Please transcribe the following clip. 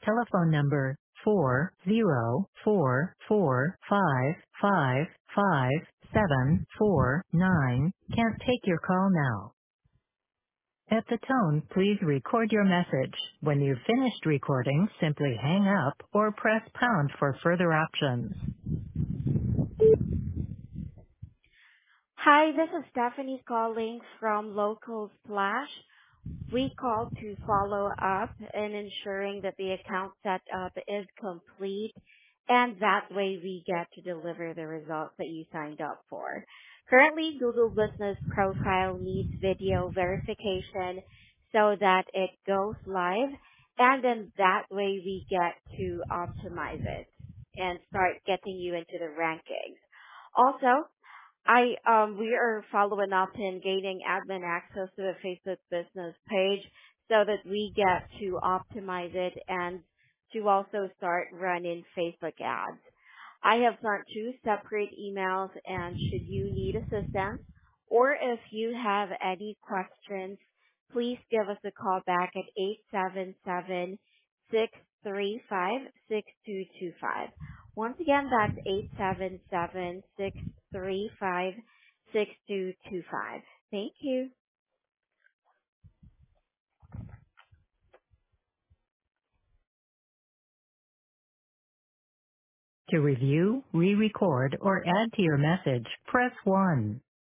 Telephone number 40445555749 can't take your call now. At the tone, please record your message. When you've finished recording, simply hang up or press pound for further options. Hi, this is Stephanie calling from Local Splash. We call to follow up and ensuring that the account setup is complete, and that way we get to deliver the results that you signed up for. Currently, Google Business Profile needs video verification so that it goes live, and then that way we get to optimize it and start getting you into the rankings. Also, we are following up in gaining admin access to the Facebook business page so that we get to optimize it and to also start running Facebook ads. I have sent two separate emails, and should you need assistance or if you have any questions, please give us a call back at 877-635-6225. Once again, that's 877-635-6225. Thank you. To review, re-record, or add to your message, press 1.